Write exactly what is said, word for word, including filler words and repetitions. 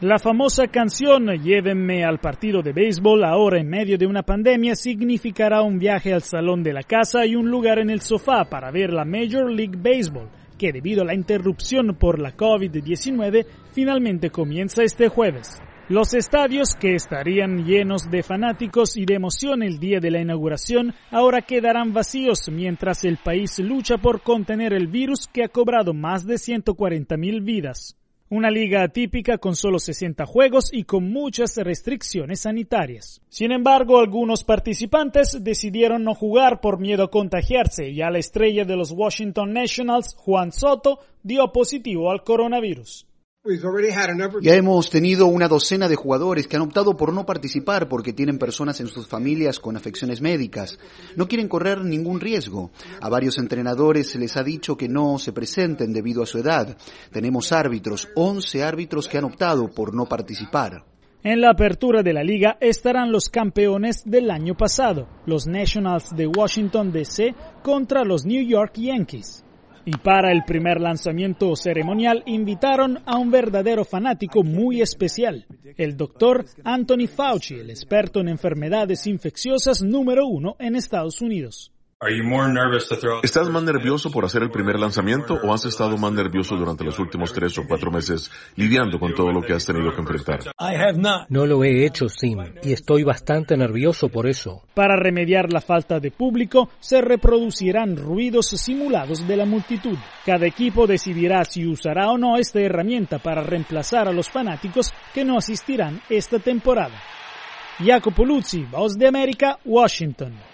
La famosa canción Llévenme al partido de béisbol ahora en medio de una pandemia significará un viaje al salón de la casa y un lugar en el sofá para ver la Major League Baseball, que debido a la interrupción por la COVID diecinueve finalmente comienza este jueves. Los estadios, que estarían llenos de fanáticos y de emoción el día de la inauguración, ahora quedarán vacíos mientras el país lucha por contener el virus que ha cobrado más de ciento cuarenta mil vidas. Una liga atípica con solo sesenta juegos y con muchas restricciones sanitarias. Sin embargo, algunos participantes decidieron no jugar por miedo a contagiarse y a la estrella de los Washington Nationals, Juan Soto, dio positivo al coronavirus. Ya hemos tenido una docena de jugadores que han optado por no participar porque tienen personas en sus familias con afecciones médicas. No quieren correr ningún riesgo. A varios entrenadores se les ha dicho que no se presenten debido a su edad. Tenemos árbitros, once árbitros que han optado por no participar. En la apertura de la liga estarán los campeones del año pasado, los Nationals de Washington D C contra los New York Yankees. Y para el primer lanzamiento ceremonial invitaron a un verdadero fanático muy especial, el doctor Anthony Fauci, el experto en enfermedades infecciosas número uno en Estados Unidos. ¿Estás más nervioso por hacer el primer lanzamiento o has estado más nervioso durante los últimos tres o cuatro meses lidiando con todo lo que has tenido que enfrentar? No lo he hecho, Sim, y estoy bastante nervioso por eso. Para remediar la falta de público, se reproducirán ruidos simulados de la multitud. Cada equipo decidirá si usará o no esta herramienta para reemplazar a los fanáticos que no asistirán esta temporada. Jacopo Luzzi, Voz de América, Washington.